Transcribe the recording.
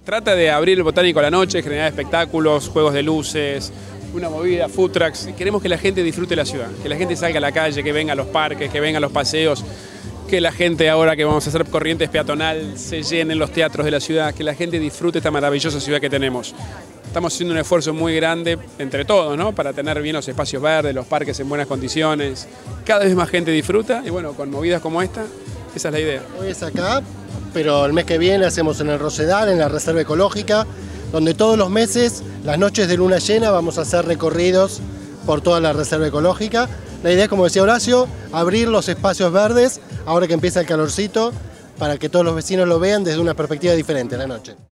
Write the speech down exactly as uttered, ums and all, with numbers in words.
Trata de abrir el Botánico a la noche, generar espectáculos, juegos de luces, una movida, food trucks. Queremos que la gente disfrute la ciudad, que la gente salga a la calle, que venga a los parques, que venga a los paseos, que la gente, ahora que vamos a hacer corrientes peatonal, se llenen los teatros de la ciudad, que la gente disfrute esta maravillosa ciudad que tenemos. Estamos haciendo un esfuerzo muy grande entre todos, ¿no?, para tener bien los espacios verdes, los parques en buenas condiciones. Cada vez más gente disfruta y bueno, con movidas como esta, esa es la idea. Hoy es acá, pero el mes que viene hacemos en el Rosedal, en la Reserva Ecológica, donde todos los meses, las noches de luna llena, vamos a hacer recorridos por toda la Reserva Ecológica. La idea es, como decía Horacio, abrir los espacios verdes, ahora que empieza el calorcito, para que todos los vecinos lo vean desde una perspectiva diferente a la noche.